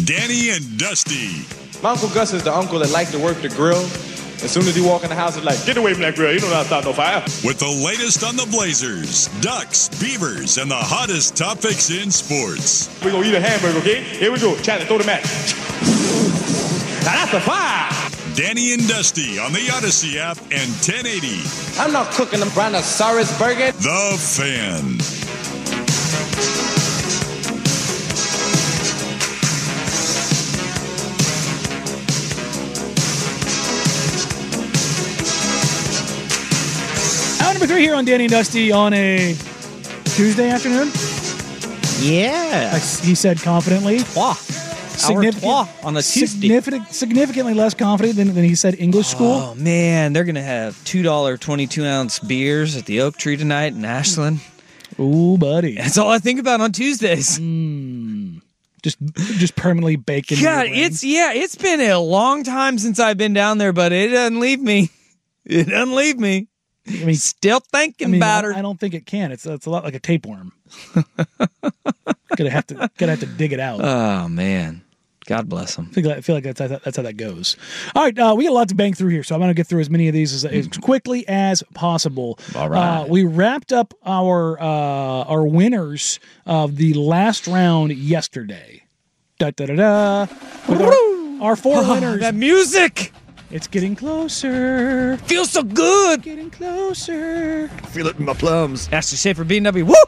Danny and Dusty. My Uncle Gus is the uncle that likes to work the grill. As soon as he walk in the house, he's like, get away from that grill. You don't know how to start no fire. With the latest on the Blazers, Ducks, Beavers, and the hottest topics in sports. We're going to eat a hamburger, okay? Here we go. Chandler, throw the match. Now that's a fire. Danny and Dusty on the Odyssey app and 1080. I'm not cooking a brontosaurus burger. The Fan. Number 3 here on Danny and Dusty on a Tuesday afternoon. Yeah. He said confidently. Hour 3 on a Tuesday. Significantly less confident than he said English school. Oh, man. They're going to have $2 22-ounce beers at the Oak Tree tonight in Ashland. Ooh, buddy. That's all I think about on Tuesdays. Just permanently baked in. God, it's been a long time since I've been down there, but it doesn't leave me. It doesn't leave me. I mean, still thinking about her. I don't think it can. It's a lot like a tapeworm. Gonna have to dig it out. Oh man, God bless them. I feel like that's how that goes. All right, we got a lot to bang through here, so I'm gonna get through as many of these as quickly as possible. All right. We wrapped up our winners of the last round yesterday. With our 4 winners. That music. It's getting closer. Feels so good. Getting closer. Feel it in my plums. That's the shape for B&W. Woo!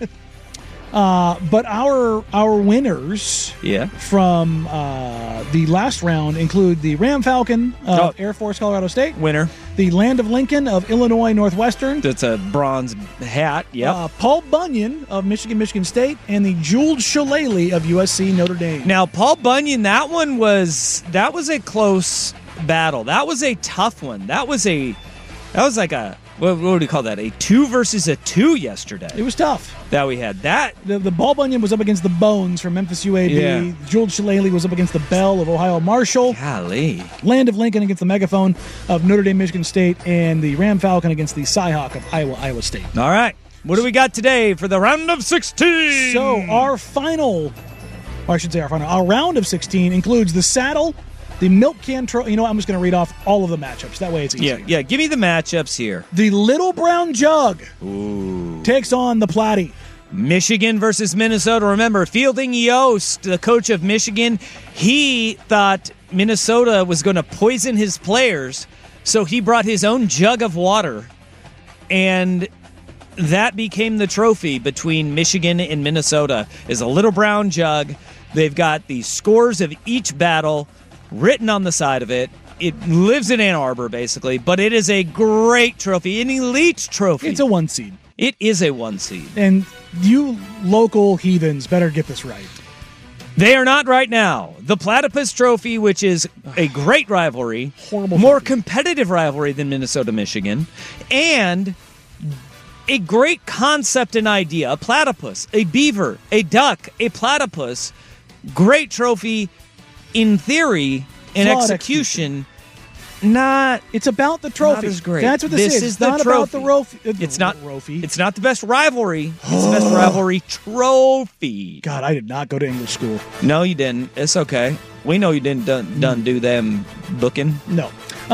But our winners from the last round include the Ram Falcon of Air Force Colorado State. Winner. The Land of Lincoln of Illinois Northwestern. That's a bronze hat. Yep. Paul Bunyan of Michigan State. And the Jules Shillelagh of USC Notre Dame. Now, Paul Bunyan, that was a close battle. That was a tough one. That was like a, what do you call that? A 2 versus a 2 yesterday. It was tough. That we had. That the Paul Bunyan was up against the Bones from Memphis UAB. Yeah. Jules Shillelagh was up against the Bell of Ohio Marshall. Golly. Land of Lincoln against the Megaphone of Notre Dame Michigan State, and the Ram Falcon against the Cyhawk of Iowa State. All right. What do we got today for the round of 16? So our round of 16 includes the Saddle, the Milk Can Trophy. You know what? I'm just going to read off all of the matchups. That way it's easier. Yeah. Give me the matchups here. The Little Brown Jug takes on the Platte. Michigan versus Minnesota. Remember, Fielding Yost, the coach of Michigan, he thought Minnesota was going to poison his players, so he brought his own jug of water, and that became the trophy between Michigan and Minnesota, is a Little Brown Jug. They've got the scores of each battle written on the side of it. It lives in Ann Arbor, basically, but it is a great trophy, an elite trophy. It's a 1 seed. It is a 1 seed. And you local heathens better get this right. They are not right now. The Platypus Trophy, which is a great rivalry, Horrible more trophy. competitive rivalry than Minnesota-Michigan, and a great concept and idea. A platypus, a beaver, a duck, a platypus. Great trophy in theory and Flawed execution. Not. It's about the trophy. Not as great. That's what this is. It's the not trophy. about the It's not. trophy. It's not the best rivalry. It's the best rivalry trophy. God, I did not go to English school. No, you didn't. It's okay. We know you didn't done do them booking. No.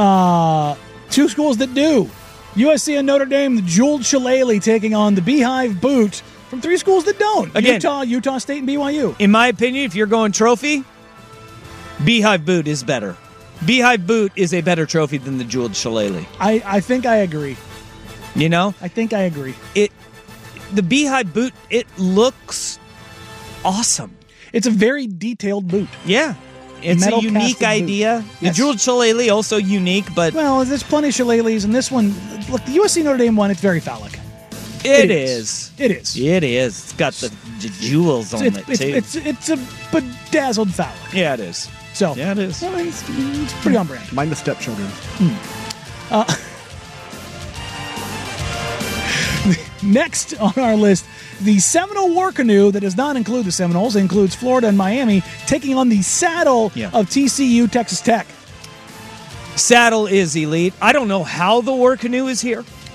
2 schools that do. USC and Notre Dame, the Jules Shillelagh taking on the Beehive Boot from 3 schools that don't. Again, Utah State and BYU. In my opinion, if you're going trophy, Beehive Boot is better. Beehive Boot is a better trophy than the Jules Shillelagh. I think I agree. You know? I think I agree. The Beehive Boot, it looks awesome. It's a very detailed boot. Yeah. It's Metal a unique casted idea. boot. The Yes. Jules Shillelagh also unique, but Well, there's plenty of Shillelaghs, and this one, look, the USC Notre Dame one, it's very phallic. it is. It is. It is. It's got the jewels on it, too. It's a bedazzled phallic. Yeah, it is. So Yeah, it is. I mean, it's pretty on brand. Mind the stepchildren. Next on our list, the Seminole War Canoe that does not include the Seminoles. It includes Florida and Miami taking on the Saddle of TCU Texas Tech. Saddle is elite. I don't know how the War Canoe is here.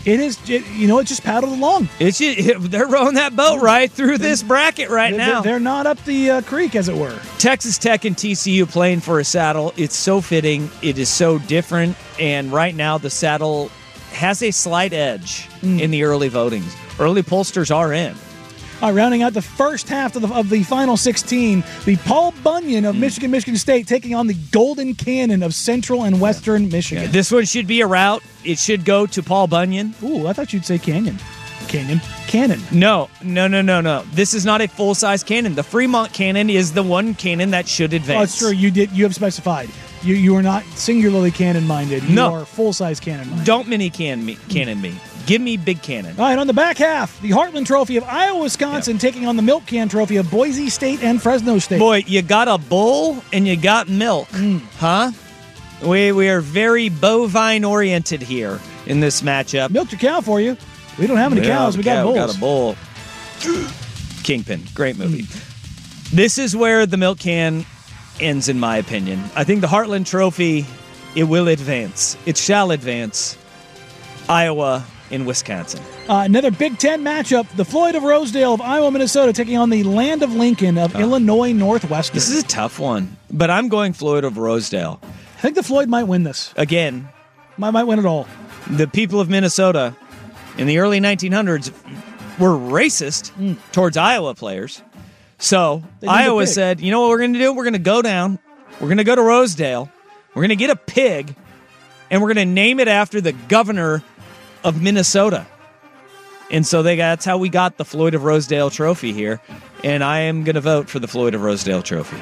it just paddled along. They're rowing that boat right through this bracket right now. They're not up the creek, as it were. Texas Tech and TCU playing for a saddle. It's so fitting. It is so different. And right now, the saddle has a slight edge in the early votings. Early pollsters are in. All right, rounding out the first half of the final 16, the Paul Bunyan of Michigan State taking on the Golden Cannon of Central and Western Michigan. Yeah, this one should be a rout. It should go to Paul Bunyan. Ooh, I thought you'd say Cannon. Cannon. No. This is not a full-size cannon. The Fremont cannon is the one cannon that should advance. Oh, it's true. You have specified. You are not singularly cannon-minded. You are full-size cannon-minded. Don't mini cannon me. Give me big cannon. All right, on the back half, the Heartland Trophy of Iowa, Wisconsin taking on the Milk Can Trophy of Boise State and Fresno State. Boy, you got a bull and you got milk, huh? We are very bovine-oriented here in this matchup. Milked a cow for you. We don't have any cows. We got bulls. We got a bull. Kingpin. Great movie. This is where the Milk Can ends, in my opinion. I think the Heartland Trophy, it will advance. It shall advance. Iowa in Wisconsin. Another Big Ten matchup. The Floyd of Rosedale of Iowa, Minnesota taking on the Land of Lincoln of Illinois Northwestern. This is a tough one, but I'm going Floyd of Rosedale. I think the Floyd might win this. Again. Might win it all. The people of Minnesota in the early 1900s were racist towards Iowa players. So Iowa said, you know what we're going to do? We're going to go down. We're going to go to Rosedale. We're going to get a pig, and we're going to name it after the governor of Minnesota. And so that's how we got the Floyd of Rosedale trophy here. And I am going to vote for the Floyd of Rosedale trophy.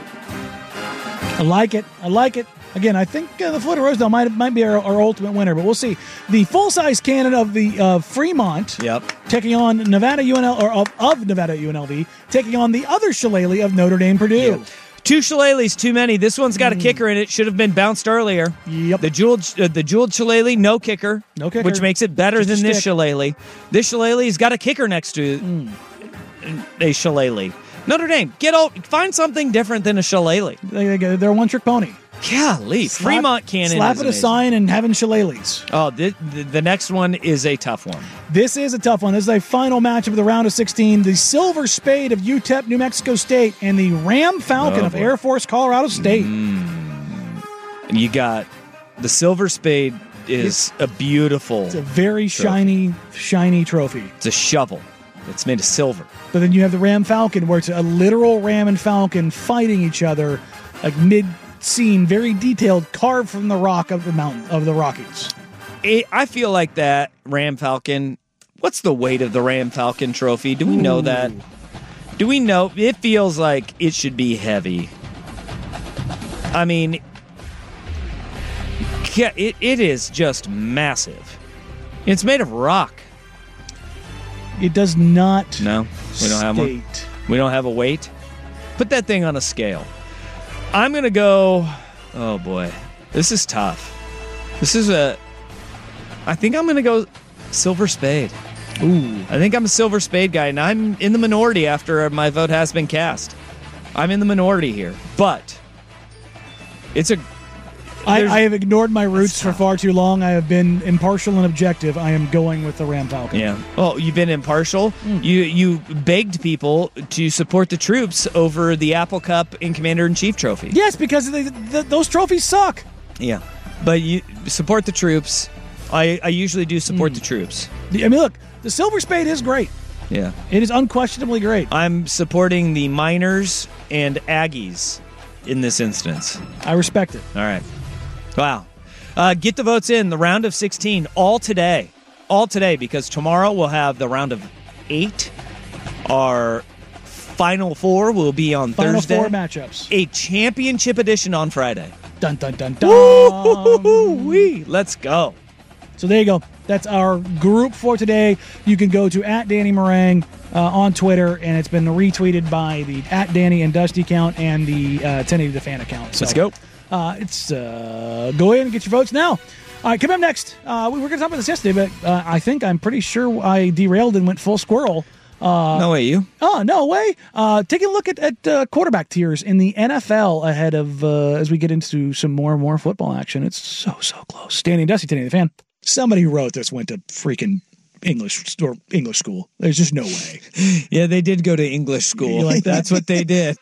I like it. Again, I think the Floyd of Rosedale might be our ultimate winner, but we'll see. The full-size cannon of the Fremont taking on Nevada UNL, or of Nevada UNLV, taking on the other Shillelagh of Notre Dame Purdue. Yep. Two Shillelaghs too many. This one's got a kicker in it. Should have been bounced earlier. Yep. The jeweled Shillelagh, no kicker, which makes it better than this Shillelagh. This Shillelagh's got a kicker next to a Shillelagh. Notre Dame, find something different than a Shillelagh. They're a one-trick pony. Golly, Fremont Cannon. Slapping a sign and having Shillelaghs. Oh, the next one is a tough one. This is a tough one. This is a final matchup of the round of 16. The Silver Spade of UTEP, New Mexico State, and the Ram Falcon of Air Force, Colorado State. And you got the Silver Spade is a beautiful. It's a very shiny trophy. It's a shovel. It's made of silver. But then you have the Ram Falcon, where it's a literal ram and falcon fighting each other, like mid-scene, very detailed, carved from the rock of the mountain of the Rockies. I feel like that Ram Falcon. What's the weight of the Ram Falcon trophy? Do we know that? Do we know? It feels like it should be heavy. I mean, it is just massive. It's made of rock. It does not. No, we don't have one. We don't have a weight. Put that thing on a scale. I'm going to go. Oh, boy. This is tough. I think I'm going to go Silver Spade. Ooh. I think I'm a Silver Spade guy, and I'm in the minority after my vote has been cast. I'm in the minority here. But it's a. I have ignored my roots for far too long. I have been impartial and objective. I am going with the Ram Falcon. Yeah. Well, you've been impartial. You begged people to support the troops over the Apple Cup and Commander-in-Chief trophy. Yes, because those trophies suck. Yeah. But you support the troops. I usually do support the troops. I mean, look, the Silver Spade is great. Yeah. It is unquestionably great. I'm supporting the Miners and Aggies in this instance. I respect it. All right. Wow. Get the votes in. The round of 16 all today. All today, because tomorrow we'll have the round of 8. Our Final Four will be on Thursday. Final Four matchups. A championship edition on Friday. Dun, dun, dun, dun. Woo-hoo-wee. Let's go. So there you go. That's our group for today. You can go to @DannyMeringue on Twitter, and it's been retweeted by the @Danny and Dusty account and the 1080 The Fan account. So, let's go. Go ahead and get your votes now. All right, coming up next, we were going to talk about this yesterday, but I'm pretty sure I derailed and went full squirrel. No way, you? Oh, no way. Taking a look at quarterback tiers in the NFL ahead of as we get into some more and more football action. It's so close. Danny and Dusty, 1080 The Fan. Somebody who wrote this went to freaking English school. There's just no way. Yeah, they did go to English school. You like that? That's what they did.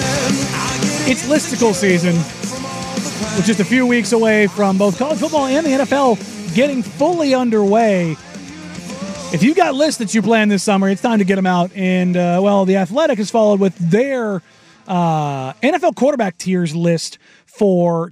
It's listicle season. We're just a few weeks away from both college football and the NFL getting fully underway. If you got lists that you plan this summer, it's time to get them out. And, The Athletic has followed with their NFL quarterback tiers list for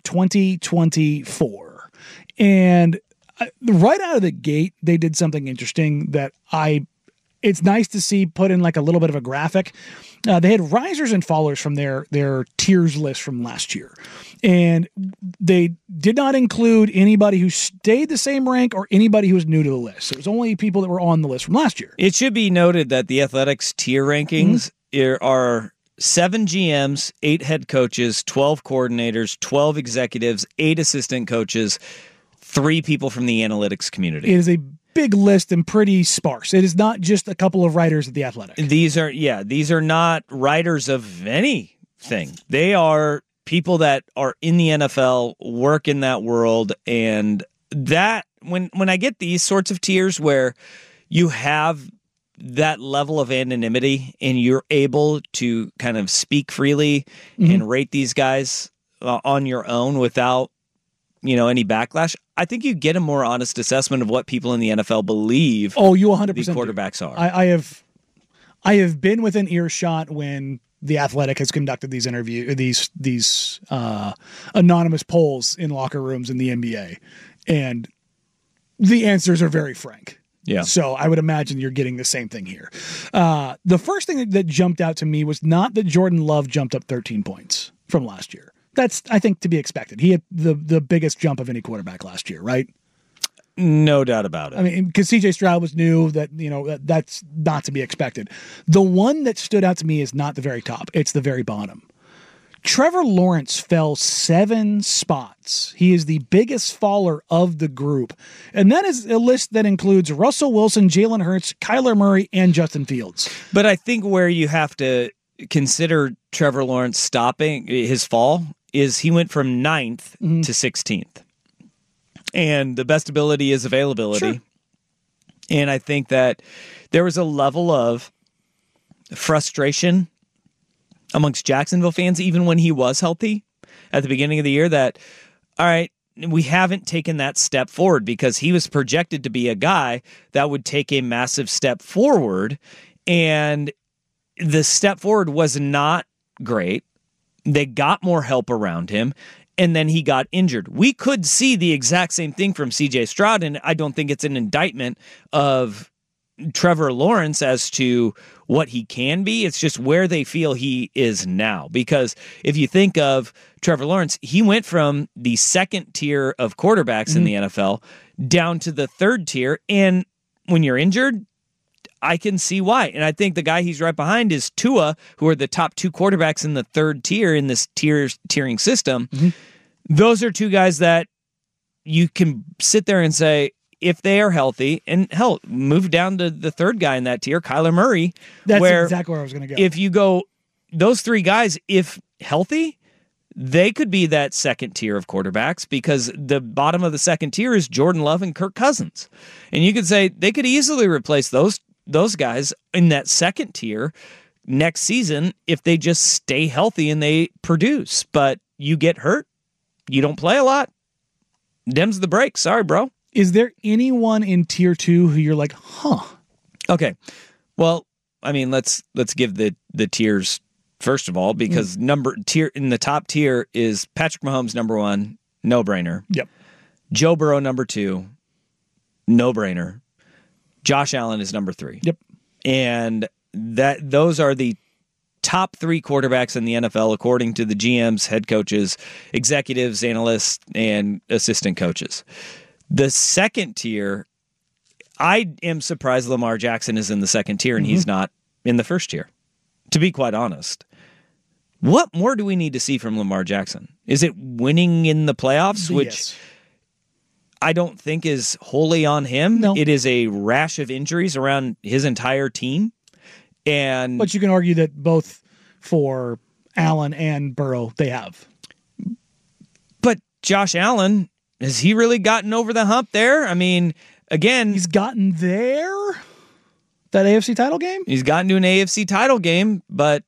2024. And right out of the gate, they did something interesting that it's nice to see put in like a little bit of a graphic. They had risers and fallers from their tiers list from last year. And they did not include anybody who stayed the same rank or anybody who was new to the list. So it was only people that were on the list from last year. It should be noted that the Athletics tier rankings are 7 GMs, 8 head coaches, 12 coordinators, 12 executives, 8 assistant coaches, 3 people from the analytics community. It is a big list and pretty sparse. It is not just a couple of writers at the Athletic. These are not writers of anything. They are people that are in the NFL, work in that world, and that when I get these sorts of tiers where you have that level of anonymity and you're able to kind of speak freely and rate these guys on your own without any backlash, I think you get a more honest assessment of what people in the NFL believe. Oh, you 100% these quarterbacks are. I have been within earshot when the Athletic has conducted these these anonymous polls in locker rooms in the NBA, and the answers are very frank. Yeah. So I would imagine you're getting the same thing here. The first thing that jumped out to me was not that Jordan Love jumped up 13 points from last year. That's, I think, to be expected. He had the biggest jump of any quarterback last year, right? No doubt about it. I mean, because C.J. Stroud was new, that's not to be expected. The one that stood out to me is not the very top. It's the very bottom. Trevor Lawrence fell 7 spots. He is the biggest faller of the group. And that is a list that includes Russell Wilson, Jalen Hurts, Kyler Murray, and Justin Fields. But I think where you have to consider Trevor Lawrence stopping his fall is he went from 9th to 16th. And the best ability is availability. Sure. And I think that there was a level of frustration amongst Jacksonville fans, even when he was healthy at the beginning of the year, that, all right, we haven't taken that step forward, because he was projected to be a guy that would take a massive step forward. And the step forward was not great. They got more help around him, and then he got injured. We could see the exact same thing from C.J. Stroud, and I don't think it's an indictment of Trevor Lawrence as to what he can be. It's just where they feel he is now. Because if you think of Trevor Lawrence, he went from the second tier of quarterbacks in the NFL down to the third tier, and when you're injured, I can see why. And I think the guy he's right behind is Tua, who are the top 2 quarterbacks in the third tier in this tiering system. Those are 2 guys that you can sit there and say, if they are healthy, and hell, move down to the third guy in that tier, Kyler Murray. That's exactly where I was going to go. If you go, those 3 guys, if healthy, they could be that second tier of quarterbacks, because the bottom of the second tier is Jordan Love and Kirk Cousins. And you could say they could easily replace those guys in that second tier next season if they just stay healthy and they produce. But you get hurt, you don't play a lot, them's the break. Sorry, bro. Is there anyone in tier 2 who you're like, huh? Okay. Well, I mean, let's give the tiers first of all, because tier in the top tier is Patrick Mahomes number 1, no brainer. Yep. Joe Burrow number 2, no brainer. Josh Allen is number 3. Yep. And those are the top 3 quarterbacks in the NFL, according to the GMs, head coaches, executives, analysts, and assistant coaches. The second tier, I am surprised Lamar Jackson is in the second tier and he's not in the first tier, to be quite honest. What more do we need to see from Lamar Jackson? Is it winning in the playoffs, which I don't think is wholly on him. No. It is a rash of injuries around his entire team. But you can argue that both for Allen and Burrow, they have. But Josh Allen, has he really gotten over the hump there? I mean, again, He's gotten there. That AFC title game? he's gotten to an AFC title game, but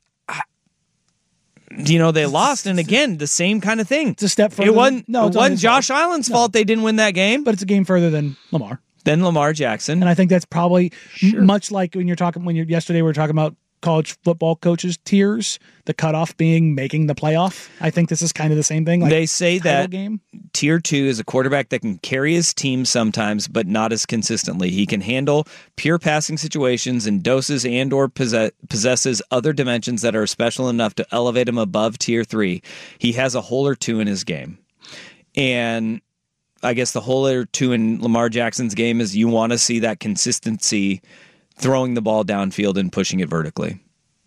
they lost, and again, the same kind of thing. It's a step further. It wasn't his Josh fault. Allen's fault they didn't win that game, But it's a game further than Lamar. then Lamar Jackson. And I think that's probably much like yesterday we were talking about college football coaches tiers, the cutoff being making the playoff. I think this is kind of the same thing. Like They say title that game. Tier 2 is a quarterback that can carry his team sometimes, but not as consistently. He can handle pure passing situations in doses and or possesses other dimensions that are special enough to elevate him above Tier 3. He has a hole or two in his game. And I guess the hole or two in Lamar Jackson's game is you want to see that consistency throwing the ball downfield and pushing it vertically.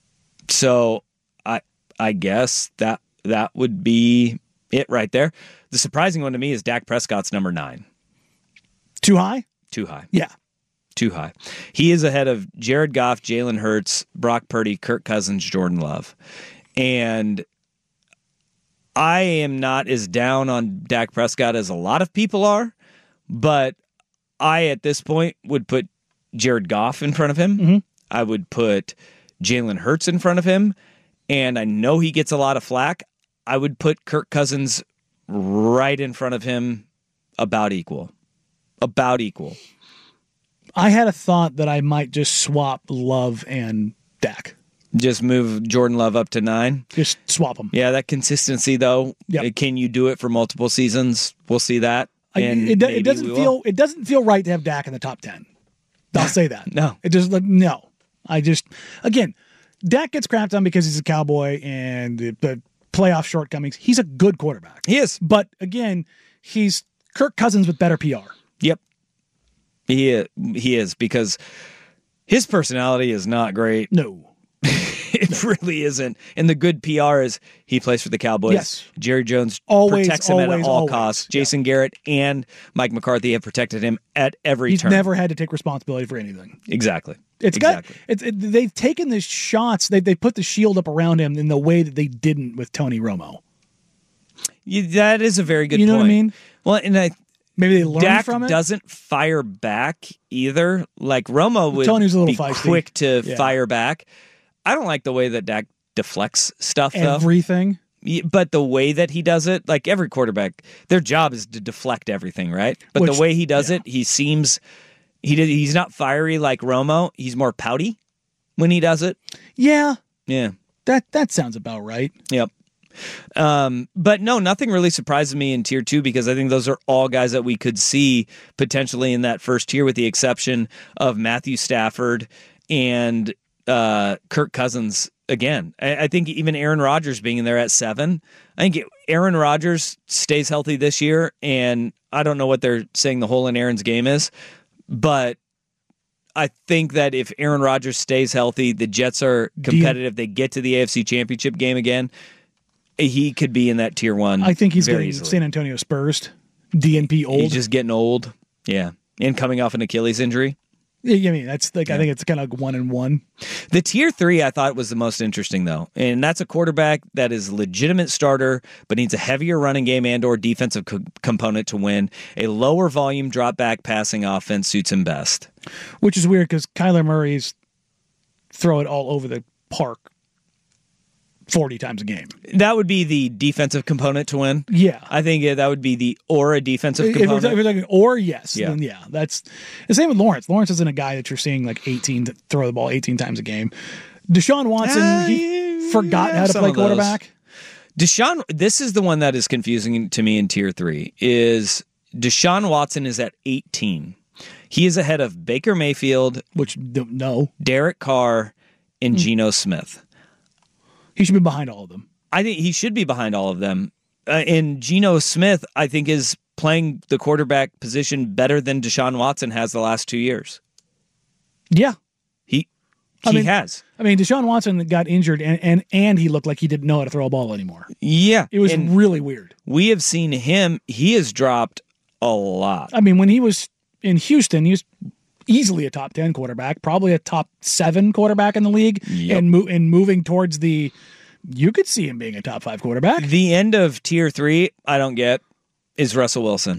So I guess that would be it right there. The surprising one to me is Dak Prescott's number 9. Too high? Too high. Yeah. Too high. He is ahead of Jared Goff, Jalen Hurts, Brock Purdy, Kirk Cousins, Jordan Love. And I am not as down on Dak Prescott as a lot of people are, but I, at this point, would put Jared Goff in front of him. Mm-hmm. I would put Jalen Hurts in front of him, and I know he gets a lot of flack. I would put Kirk Cousins right in front of him, about equal. About equal. I had a thought that I might just swap Love and Dak. Just move Jordan Love up to 9. Just swap them. Yeah, that consistency, though. Yep. Can you do it for multiple seasons? We'll see that. It doesn't feel right to have Dak in the top 10. I'll say that. No. It just again, Dak gets crapped on because he's a Cowboy and the playoff shortcomings. He's a good quarterback. He is. But again, he's Kirk Cousins with better PR. Yep. He is, because his personality is not great. No. It really isn't. And the good PR is he plays for the Cowboys. Yes. Jerry Jones Always, protects him at all always. costs. Yeah. Jason Garrett and Mike McCarthy have protected him at every He's turn. never had to take responsibility for anything. Exactly. They've taken the shots. They put the shield up around him in the way that they didn't with Tony Romo. That is a very good point. You know what I mean? Well, and maybe they learned Dak from it. doesn't fire back either. Like Romo would Tony's a little be feisty. quick to Yeah. fire back. I don't like the way that Dak deflects stuff, though. Everything. But the way that he does it, like every quarterback, their job is to deflect everything, right? But Which, the way he does it, he seems he's not fiery like Romo. He's more pouty when he does it. Yeah. Yeah. That sounds about right. Yep. But no, nothing really surprises me in tier 2 because I think those are all guys that we could see potentially in that first tier, with the exception of Matthew Stafford and Kirk Cousins. Again, I think even Aaron Rodgers being in there at 7. I think Aaron Rodgers stays healthy this year, and I don't know what they're saying the hole in Aaron's game is, but I think that if Aaron Rodgers stays healthy, the Jets are competitive, they get to the AFC Championship game again, he could be in that tier 1. I think he's very getting easily. San Antonio Spurs. DNP old. He's just getting old. Yeah. And coming off an Achilles injury. Yeah, I mean, that's like, I think it's kind of 1-1. The tier 3 I thought was the most interesting, though, and that's a quarterback that is a legitimate starter but needs a heavier running game and or defensive component to win. A lower volume drop back passing offense suits him best. Which is weird because Kyler Murray's throw it all over the park 40 times a game. That would be the defensive component to win. Yeah. I think that would be the or defensive If component. we're talking or, yes. Yeah. Then yeah, that's the same with Lawrence. Lawrence isn't a guy that you're seeing like 18 to throw the ball 18 times a game. Deshaun Watson, he forgot how to play quarterback. Deshaun, this is the one that is confusing to me in tier 3, is Deshaun Watson is at 18. He is ahead of Baker Mayfield, Which, no. Derek Carr, and Geno Smith. He should be behind all of them. I think he should be behind all of them. And Geno Smith, I think, is playing the quarterback position better than Deshaun Watson has the last 2 years. Yeah. He has. I mean, Deshaun Watson got injured and he looked like he didn't know how to throw a ball anymore. Yeah. It was and really weird. we have seen him. He has dropped a lot. I mean, when he was in Houston, he was easily a top 10 quarterback, probably a top 7 quarterback in the league, Yep. and moving towards you could see him being a top 5 quarterback. The end of tier 3, I don't get, is Russell Wilson.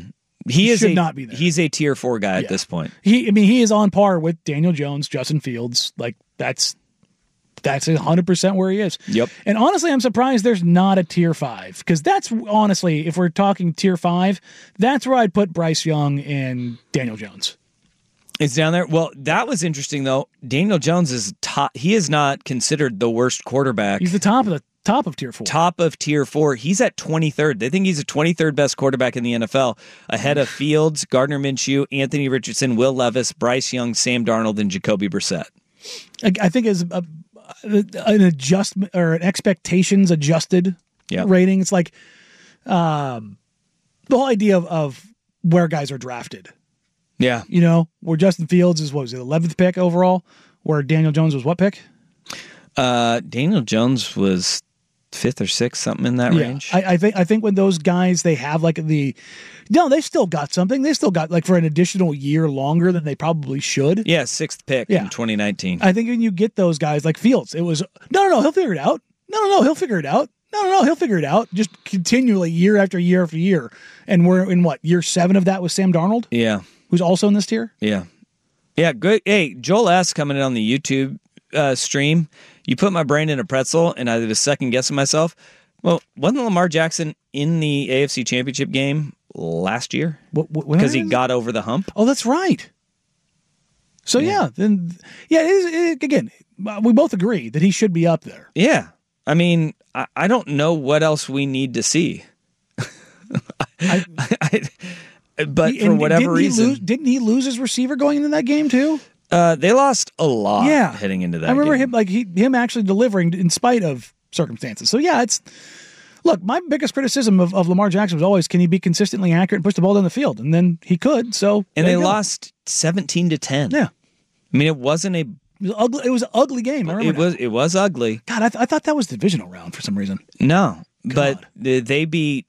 He should not be there. He's a tier 4 guy at this point. He is on par with Daniel Jones, Justin Fields. Like that's 100% where he is. Yep. And honestly, I'm surprised there's not a tier 5 because that's honestly, if we're talking tier 5, that's where I'd put Bryce Young and Daniel Jones. It's down there. Well, that was interesting though. Daniel Jones is top. He is not considered the worst quarterback. He's the top of tier 4. Top of tier 4. He's at 23rd. They think he's the 23rd best quarterback in the NFL, ahead of Fields, Gardner Minshew, Anthony Richardson, Will Levis, Bryce Young, Sam Darnold, and Jacoby Brissett. I think is an adjustment or an expectations adjusted rating. It's like the whole idea of where guys are drafted. Yeah. You know, where Justin Fields is, what was it, 11th pick overall? Where Daniel Jones was what pick? Daniel Jones was 5th or 6th, something in that range. I think when those guys, they have like they've still got something. They still got like for an additional year longer than they probably should. Yeah, 6th pick in 2019. I think when you get those guys like Fields, it was, no, he'll figure it out. No, he'll figure it out. No, he'll figure it out. Just continually year after year after year. And we're in what, year 7 of that with Sam Darnold? Yeah. Who's also in this tier? Yeah. Yeah, good. Hey, Joel S. coming in on the YouTube stream. You put my brain in a pretzel, and I was second guessing myself. Well, wasn't Lamar Jackson in the AFC Championship game last year? Because he got over the hump? Oh, that's right. So, then again, we both agree that he should be up there. Yeah. I mean, I don't know what else we need to see. But for whatever reason. Didn't he lose his receiver going into that game, too? They lost a lot heading into that game. I remember him actually delivering in spite of circumstances. So, look, my biggest criticism of Lamar Jackson was always, can he be consistently accurate and push the ball down the field? And then he could, so. And they lost 17-10. Yeah. I mean, it wasn't a. It was an ugly game. I remember it was ugly. God, I thought that was the divisional round for some reason. No, but they beat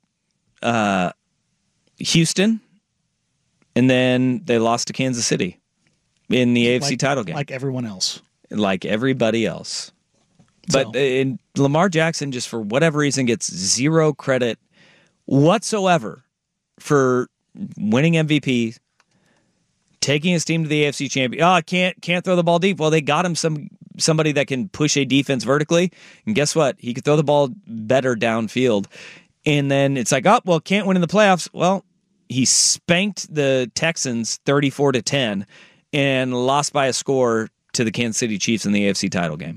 Houston, and then they lost to Kansas City in the AFC title game. Like everyone else. Like everybody else. But Lamar Jackson, just for whatever reason, gets zero credit whatsoever for winning MVP, taking his team to the AFC champion. Oh, can't throw the ball deep. Well, they got him somebody that can push a defense vertically. And guess what? He could throw the ball better downfield. And then it's like, can't win in the playoffs. Well, he spanked the Texans 34-10 and lost by a score to the Kansas City Chiefs in the AFC title game.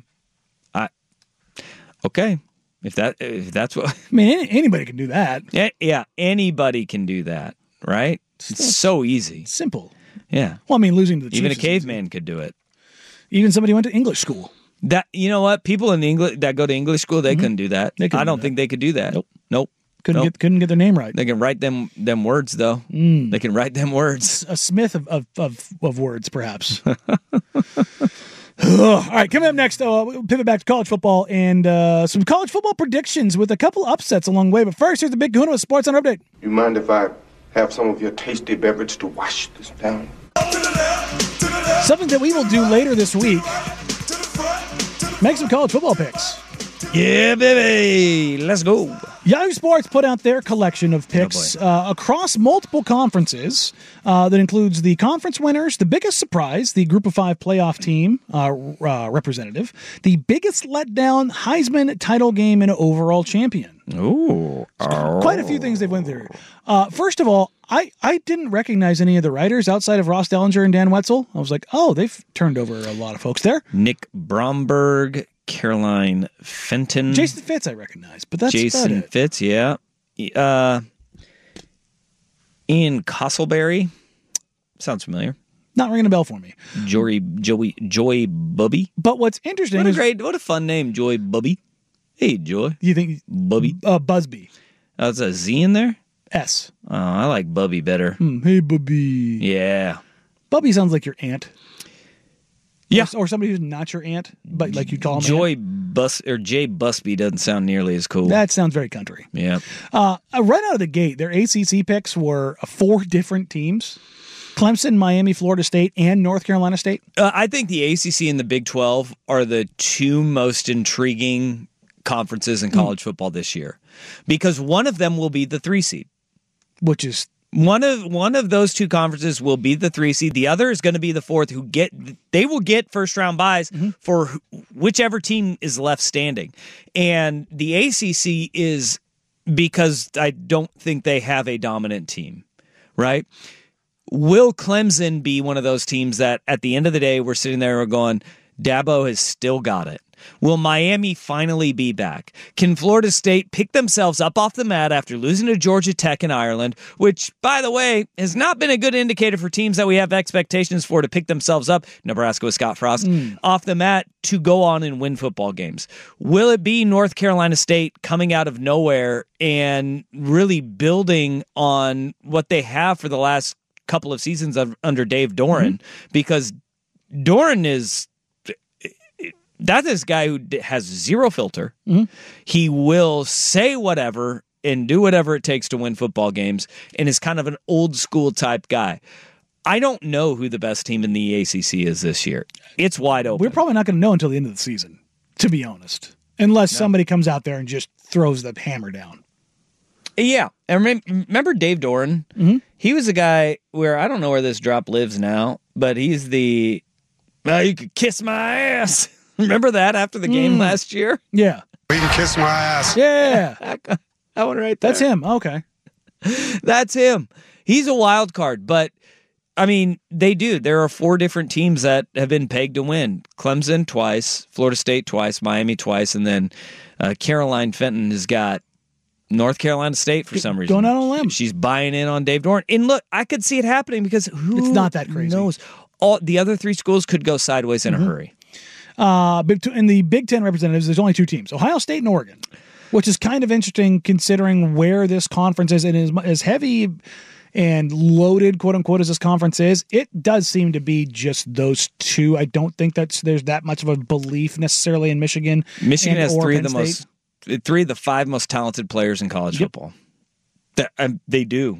Okay. If that's what, I mean, anybody can do that. Yeah, anybody can do that, right? It's so easy. Simple. Yeah. Well, I mean, losing to the Chiefs. Even a caveman could do it. Even somebody who went to English school. That, you know what? People in English that go to English school, they couldn't do that. I don't think they could do that. Nope. Couldn't get their name right. They can write them words though. They can write them words. A smith of words, perhaps. All right, coming up next, we'll pivot back to college football and some college football predictions with a couple upsets along the way. But first, here's the Big Kahuna with Sports on Update. You mind if I have some of your tasty beverage to wash this down? Something that we will do later this week. Make some college football picks. Yeah, baby. Let's go. Yahoo Sports put out their collection of picks across multiple conferences that includes the conference winners, the biggest surprise, the Group of 5 playoff team representative, the biggest letdown, Heisman title game, and overall champion. Ooh. Quite a few things they've went through. First of all, I didn't recognize any of the writers outside of Ross Dellinger and Dan Wetzel. I was like, they've turned over a lot of folks there. Nick Bromberg, Caroline Fenton. Jason Fitz I recognize, but that's Jason about it. Fitz, yeah. Ian Castleberry. Sounds familiar. Not ringing a bell for me. Joy Bubby. But what's interesting what a fun name, Joy Bubby. Hey, Joy. You think Bubby? Busby. There's a Z in there? S. Oh, I like Bubby better. Hey, Bubby. Yeah. Bubby sounds like your aunt. Yeah. Or somebody who's not your aunt, but like you call him Jay Busby doesn't sound nearly as cool. That sounds very country. Yeah. Right out of the gate, their ACC picks were 4 different teams. Clemson, Miami, Florida State, and North Carolina State. I think the ACC and the Big 12 are the 2 most intriguing conferences in college football this year because one of them will be the 3 seed. Which is One of those two conferences will be the 3 seed. The other is going to be the 4th. They will get first round buys for whichever team is left standing. And the ACC is, because I don't think they have a dominant team, right? Will Clemson be one of those teams that at the end of the day we're sitting there and going, Dabo has still got it? Will Miami finally be back? Can Florida State pick themselves up off the mat after losing to Georgia Tech in Ireland, which, by the way, has not been a good indicator for teams that we have expectations for to pick themselves up, Nebraska with Scott Frost, off the mat to go on and win football games? Will it be North Carolina State coming out of nowhere and really building on what they have for the last couple of seasons under Dave Doran? Because Doran is... That is a guy who has zero filter. He will say whatever and do whatever it takes to win football games, and is kind of an old school type guy. I don't know who the best team in the ACC is this year. It's wide open. We're probably not going to know until the end of the season, to be honest, unless somebody comes out there and just throws the hammer down. Yeah. And remember Dave Doran? He was a guy where I don't know where this drop lives now, but he's the, well, you could kiss my ass. Remember that after the game last year? Yeah. You can kiss my ass. Yeah. That one right there. That's him. Okay. That's him. He's a wild card, but I mean, they do. There are 4 different teams that have been pegged to win. Clemson twice, Florida State twice, Miami twice, and then Caroline Fenton has got North Carolina State for some reason. Going out on a limb. She's buying in on Dave Doran. And look, I could see it happening because It's not that crazy. knows? All the other 3 schools could go sideways in a hurry. In the Big Ten representatives, there's only 2 teams, Ohio State and Oregon, which is kind of interesting considering where this conference is, and as heavy and loaded, quote unquote, as this conference is. It does seem to be just those 2. I don't think there's that much of a belief necessarily in Michigan. Michigan has Oregon 3 of the 5 most talented players in college football. They do,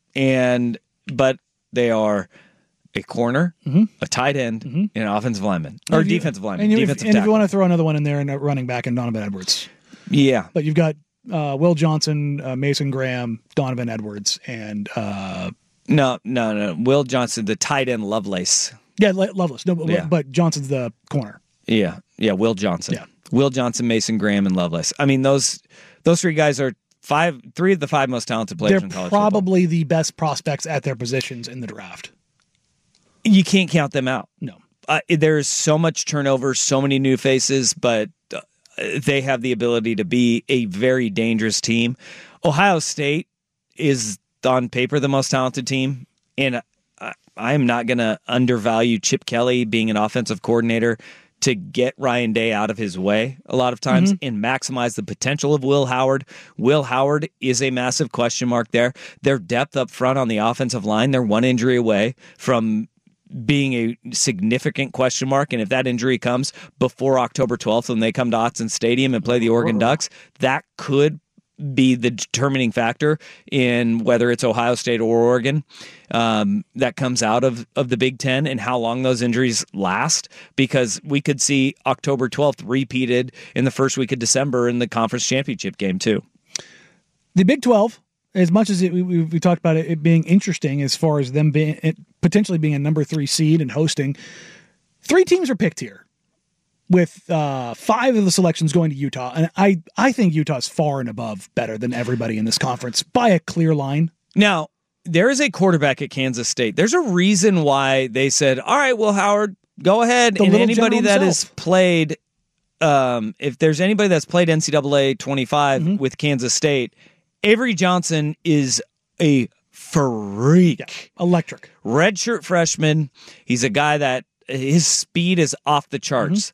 but they are a corner, a tight end, and an offensive lineman. Or defensive lineman. And if you want to throw another one in there, and a running back and Donovan Edwards. Yeah. But you've got Will Johnson, Mason Graham, Donovan Edwards, and... No. Will Johnson, the tight end Lovelace. Yeah, Lovelace. No, but Johnson's the corner. Yeah, Will Johnson. Yeah. Will Johnson, Mason Graham, and Lovelace. I mean, those 3 guys are 3 of the 5 most talented players in college football. They're probably the best prospects at their positions in the draft. You can't count them out. No. There's so much turnover, so many new faces, but they have the ability to be a very dangerous team. Ohio State is, on paper, the most talented team, and I'm not going to undervalue Chip Kelly being an offensive coordinator to get Ryan Day out of his way a lot of times and maximize the potential of Will Howard. Will Howard is a massive question mark there. Their depth up front on the offensive line, they're 1 injury away from being a significant question mark, and if that injury comes before October 12th when they come to Autzen Stadium and play the Oregon Ducks, that could be the determining factor in whether it's Ohio State or Oregon that comes out of the Big Ten and how long those injuries last, because we could see October 12th repeated in the first week of December in the conference championship game too. The Big 12, as much as we talked about it being interesting as far as them potentially being a number 3 seed and hosting, 3 teams are picked here, with 5 of the selections going to Utah. And I think Utah's far and above better than everybody in this conference by a clear line. Now, there is a quarterback at Kansas State. There's a reason why they said, all right, Will Howard, go ahead. And anybody that has played, if there's anybody that's played NCAA 25 with Kansas State, Avery Johnson is a freak. Yeah, electric. Redshirt freshman. He's a guy that his speed is off the charts.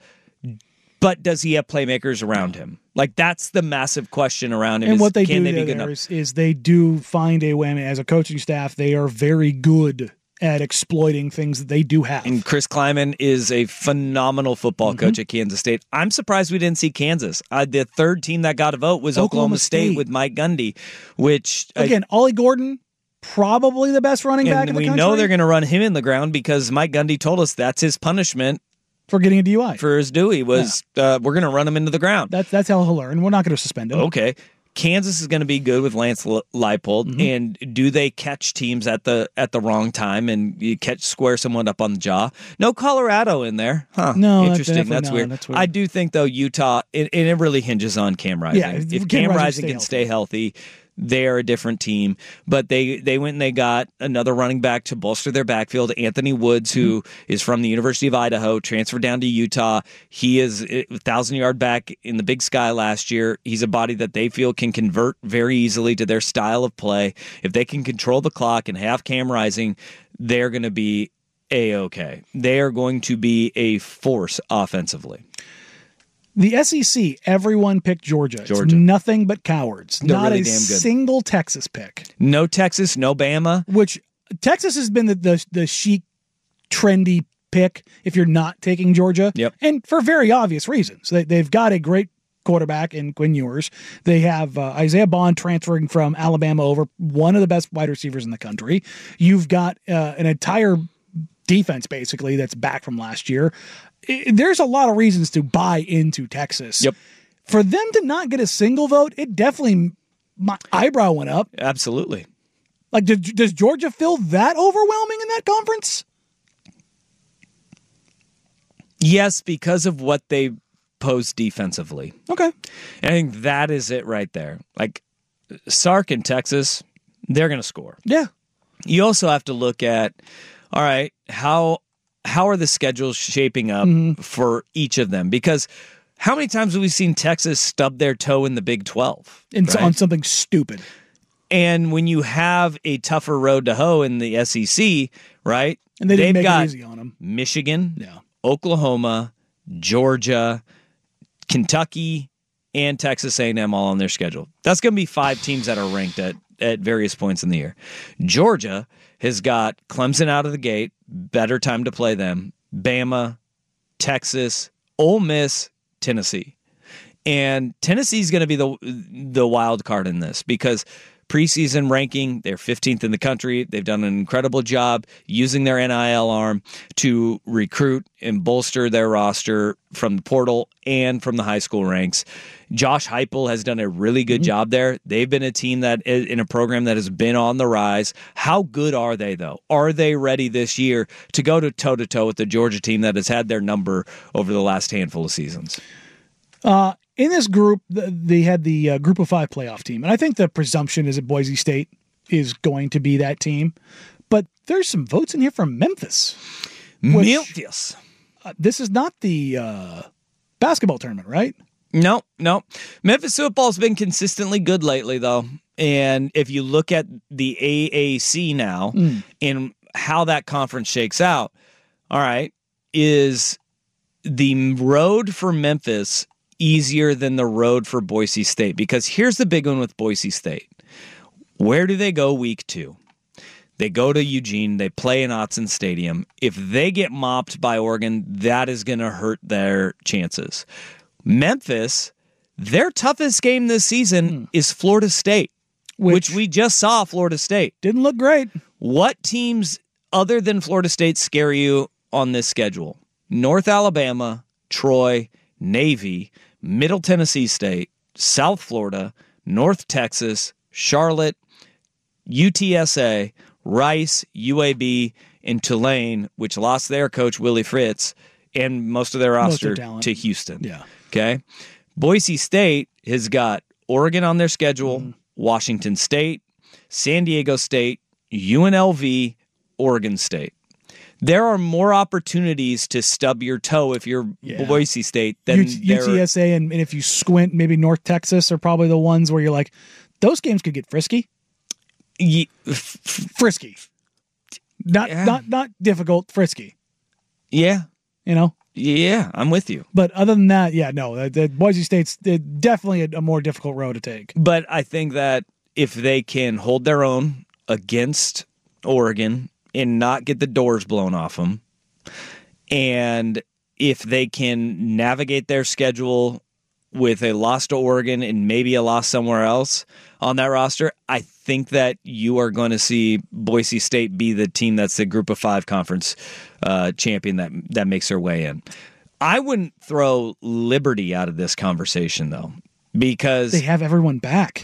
But does he have playmakers around him? Like, that's the massive question around him. And what they can do they be good there enough? is they do find a way. As a coaching staff, they are very good at exploiting things that they do have. And Chris Kleiman is a phenomenal football coach at Kansas State. I'm surprised we didn't see Kansas. The 3rd team that got a vote was Oklahoma State with Mike Gundy, which... Again, Ollie Gordon, probably the best running back in the country. And we know they're going to run him in the ground because Mike Gundy told us that's his punishment. For getting a DUI. For his Dewey was, we're going to run him into the ground. That's how he'll learn. We're not going to suspend him. Okay. Kansas is going to be good with Lance Leipold, and do they catch teams at the wrong time and you square someone up on the jaw? No Colorado in there, huh? No, interesting. That's weird. That's weird. I do think though Utah, and it really hinges on Cam Rising. Yeah, if Cam Rising can stay healthy, they are a different team. But they went and they got another running back to bolster their backfield, Anthony Woods, who is from the University of Idaho, transferred down to Utah. He is a 1,000-yard back in the Big Sky last year. He's a body that they feel can convert very easily to their style of play. If they can control the clock and have Cam Rising, they're going to be A-okay. They are going to be a force offensively. The SEC, everyone picked Georgia. It's nothing but cowards. They're Not really a damn good. single Texas pick. No Texas, no Bama. Which Texas has been the chic, trendy pick if you're not taking Georgia. Yep. And for very obvious reasons. They've got a great quarterback in Quinn Ewers. They have Isaiah Bond transferring from Alabama over, one of the best wide receivers in the country. You've got an entire defense, basically, that's back from last year. There's a lot of reasons to buy into Texas. Yep. For them to not get a single vote, it definitely, my eyebrow went up. Absolutely. Like, does Georgia feel that overwhelming in that conference? Yes, because of what they pose defensively. Okay. I think that is it right there. Like, Sark in Texas, they're going to score. Yeah. You also have to look at, all right, how are the schedules shaping up for each of them? Because how many times have we seen Texas stub their toe in the Big 12? On something stupid. And when you have a tougher road to hoe in the SEC, right? And they've got it easy on them. Michigan, Oklahoma, Georgia, Kentucky, and Texas A&M all on their schedule. That's going to be 5 teams that are ranked at various points in the year. Georgia has got Clemson out of the gate, better time to play them, Bama, Texas, Ole Miss, Tennessee. And Tennessee's going to be the wild card in this because preseason ranking, they're 15th in the country. They've done an incredible job using their NIL arm to recruit and bolster their roster from the portal and from the high school ranks. Josh Heupel has done a really good job there. They've been a team that in a program that has been on the rise. How good are they, though? Are they ready this year to go to toe-to-toe with the Georgia team that has had their number over the last handful of seasons? In this group, they had the Group of 5 playoff team. And I think the presumption is that Boise State is going to be that team. But there's some votes in here from Memphis. Memphis. This is not the basketball tournament, right? No. Memphis football's been consistently good lately, though. And if you look at the AAC now and how that conference shakes out, all right, is the road for Memphis easier than the road for Boise State? Because here's the big one with Boise State. Where do they go week 2? They go to Eugene. They play in Autzen Stadium. If they get mopped by Oregon, that is going to hurt their chances. Memphis, their toughest game this season is Florida State, which we just saw Florida State. Didn't look great. What teams other than Florida State scare you on this schedule? North Alabama, Troy, Navy, Middle Tennessee State, South Florida, North Texas, Charlotte, UTSA, Rice, UAB, and Tulane, which lost their coach, Willie Fritz, and most of their roster to Houston. Yeah. Okay. Boise State has got Oregon on their schedule, Washington State, San Diego State, UNLV, Oregon State. There are more opportunities to stub your toe if you're Boise State than UTSA, and if you squint, maybe North Texas are probably the ones where you're like, those games could get frisky. Frisky. Not difficult, frisky. Yeah. You know? Yeah, I'm with you. But other than that, the Boise State's definitely a more difficult road to take. But I think that if they can hold their own against Oregon and not get the doors blown off them, and if they can navigate their schedule with a loss to Oregon and maybe a loss somewhere else on that roster, I think that you are going to see Boise State be the team that's the Group of 5 conference champion that makes their way in. I wouldn't throw Liberty out of this conversation, though. because They have everyone back.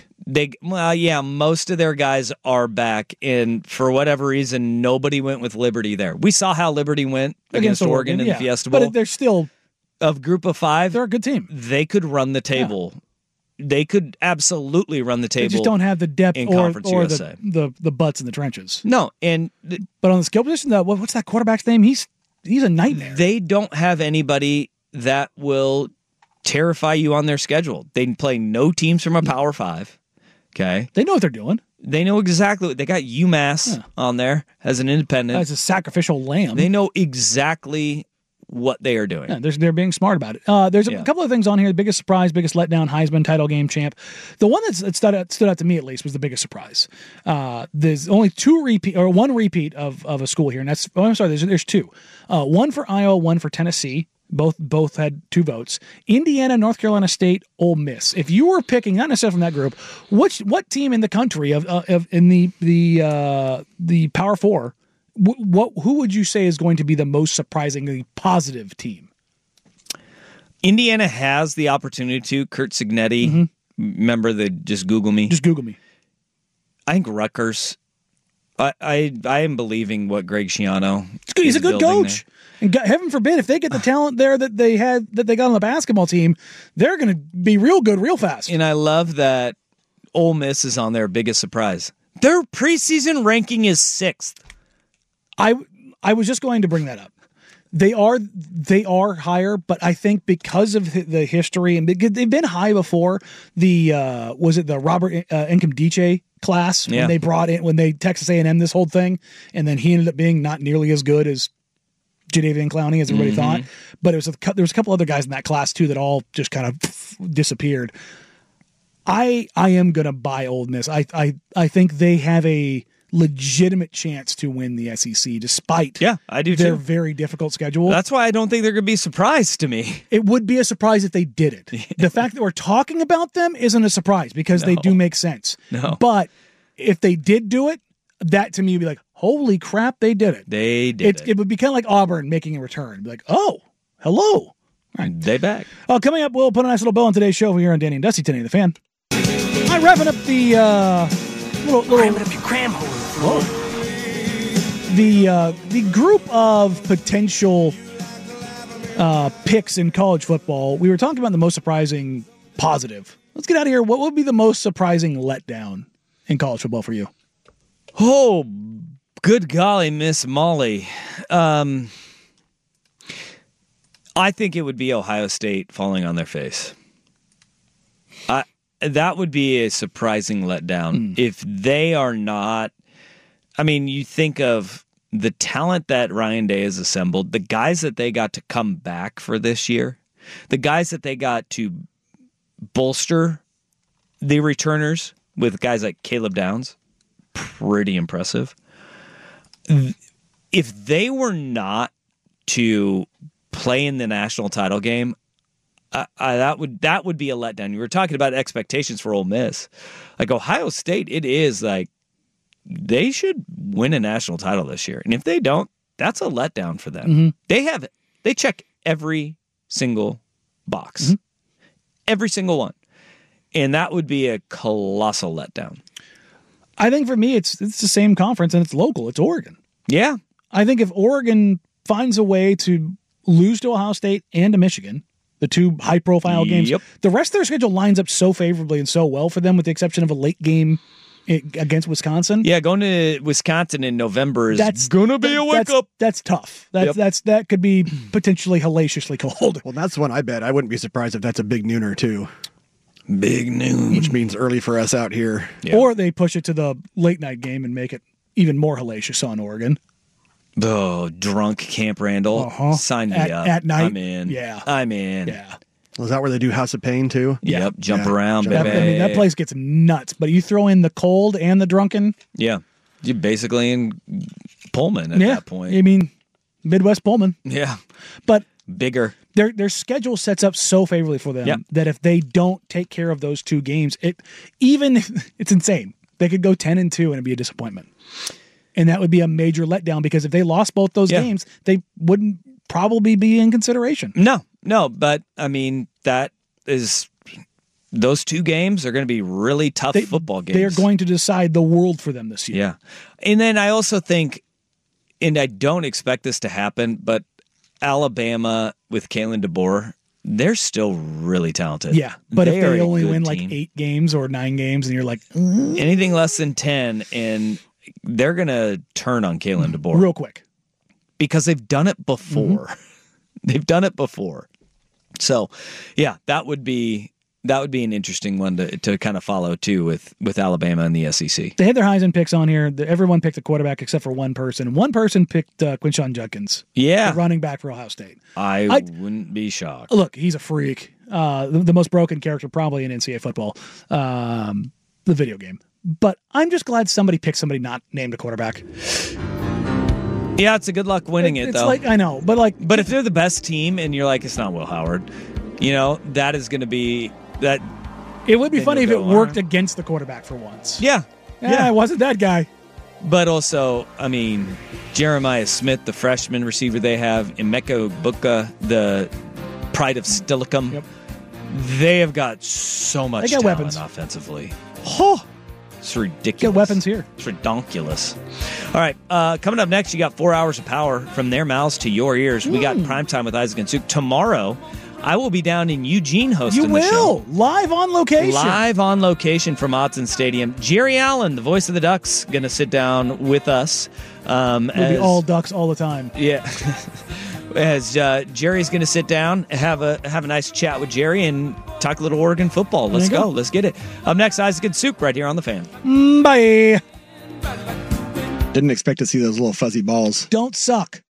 Most of their guys are back, and for whatever reason, nobody went with Liberty there. We saw how Liberty went against Oregon in the Fiesta Bowl. But they're still of Group of 5. They're a good team. They could run the table. Yeah. They could absolutely run the table. They just don't have the depth in or USA. the butts in the trenches. No, but on the skill position, what's that quarterback's name? He's a nightmare. They don't have anybody that will terrify you on their schedule. They play no teams from a Power 5. Okay. They know what they're doing. They know exactly what they got. UMass on there as an independent. As a sacrificial lamb. They know exactly what they are doing. Yeah, they're being smart about it. There's a couple of things on here. The biggest surprise, biggest letdown, Heisman title game champ. The one that stood out to me at least was the biggest surprise. There's only one repeat of a school here, and that's there's two. One for Iowa, one for Tennessee. Both had 2 votes. Indiana, North Carolina State, Ole Miss. If you were picking, not necessarily from that group, what team in the country in the Power 4, who would you say is going to be the most surprisingly positive team? Indiana has the opportunity to. Kurt Cignetti. Mm-hmm. Remember the just Google me. Just Google me. I think Rutgers. I am believing what Greg Schiano. He's a good coach. There. And heaven forbid, if they get the talent there that they got on the basketball team, they're going to be real good real fast. And I love that Ole Miss is on their biggest surprise. Their preseason ranking is 6th. I was just going to bring that up. They are higher, but I think because of the history and because they've been high before. Was it the Robert Nkemdiche class when they brought in when they Texas A&M this whole thing, and then he ended up being not nearly as good as Jadeveon Clowney as everybody thought. But there was a couple other guys in that class too that all just kind of disappeared. I am gonna buy Ole Miss. I think they have a legitimate chance to win the SEC despite I do their too. very difficult schedule. That's why I don't think they're going to be surprised to me. It would be a surprise if they did it. The fact that we're talking about them isn't a surprise because they do make sense. No. But if they did do it, that to me would be like, holy crap, they did it. They did it. It would be kind of like Auburn making a return. Be like, oh, hello. All right. They back. Coming up, we'll put a nice little bow on today's show here on Danny and Dusty, 1080 The Fan. I'm wrapping up the Cramming up your cram hole. The group of potential picks in college football. We were talking about the most surprising positive. Let's get out of here. What would be the most surprising letdown in college football for you? Oh, good golly, Miss Molly. I think it would be Ohio State falling on their face. That would be a surprising letdown. If they are not, I mean, you think of the talent that Ryan Day has assembled, the guys that they got to come back for this year, the guys that they got to bolster the returners with guys like Caleb Downs, pretty impressive. If they were not to play in the national title game, that would be a letdown. You were talking about expectations for Ole Miss. Like Ohio State, it is like they should win a national title this year. And if they don't, that's a letdown for them. Mm-hmm. They check every single box. Every single one. And that would be a colossal letdown. I think for me, it's the same conference and it's local. It's Oregon. Yeah. I think if Oregon finds a way to lose to Ohio State and to Michigan, the 2 high-profile games, the rest of their schedule lines up so favorably and so well for them with the exception of a late game against Wisconsin. Yeah, going to Wisconsin in November is going to be a wake-up. That's tough. That could be potentially hellaciously cold. Well, that's one I bet. I wouldn't be surprised if that's a big nooner, too. Big noon. Which means early for us out here. Yeah. Or they push it to the late-night game and make it even more hellacious on Oregon. Oh, drunk Camp Randall. Sign me up. At night? I'm in. Yeah. I'm in. Yeah. Well, is that where they do House of Pain, too? Yep. Jump around, baby. That place gets nuts. But you throw in the cold and the drunken. Yeah. You're basically in Pullman at that point. I mean, Midwest Pullman. Yeah. But bigger. Their schedule sets up so favorably for them that if they don't take care of those 2 games, it's insane. They could go 10-2 and it'd be a disappointment. And that would be a major letdown because if they lost both those games, they wouldn't probably be in consideration. No, but I mean, that is those two games are going to be really tough football games. They are going to decide the world for them this year. Yeah. And then I also think, and I don't expect this to happen, but Alabama with Kalen DeBoer, they're still really talented. Yeah, but if are they a only good win like team. 8 games or 9 games, and you're like, anything less than 10, and they're going to turn on Kalen DeBoer. Real quick. Because they've done it before. They've done it before. So, yeah, that would be an interesting one to kind of follow too with Alabama and the SEC. They had their Heisman picks on here. Everyone picked a quarterback except for one person. One person picked Quinshon Judkins. Yeah. The running back for Ohio State. I wouldn't be shocked. Look, he's a freak. The most broken character probably in NCAA football, the video game. But I'm just glad somebody picked somebody not named a quarterback. Yeah, it's a good luck winning it, it's though. Like, I know, but if they're the best team and you're like, it's not Will Howard, that is going to be that. It would be funny if it worked on. against the quarterback for once. Yeah. It wasn't that guy. But also, I mean, Jeremiah Smith, the freshman receiver they have, Emeka Buka, the pride of Stillicum. Yep. They have got so much got talent weapons. offensively. Oh, it's ridiculous. Get weapons here. It's redonkulous. All right, coming up next, you got 4 hours of power from their mouths to your ears. We got Primetime with Isaac and Suk. Tomorrow, I will be down in Eugene hosting the show. Live on location. Live on location from Autzen Stadium. Jerry Allen, the voice of the Ducks, going to sit down with us. We'll be all Ducks all the time. Yeah. As Jerry's going to sit down, have a nice chat with Jerry and talk a little Oregon football. Let's go. Let's get it. Up next, Isaac and Suk right here on The Fan. Bye. Didn't expect to see those little fuzzy balls. Don't suck.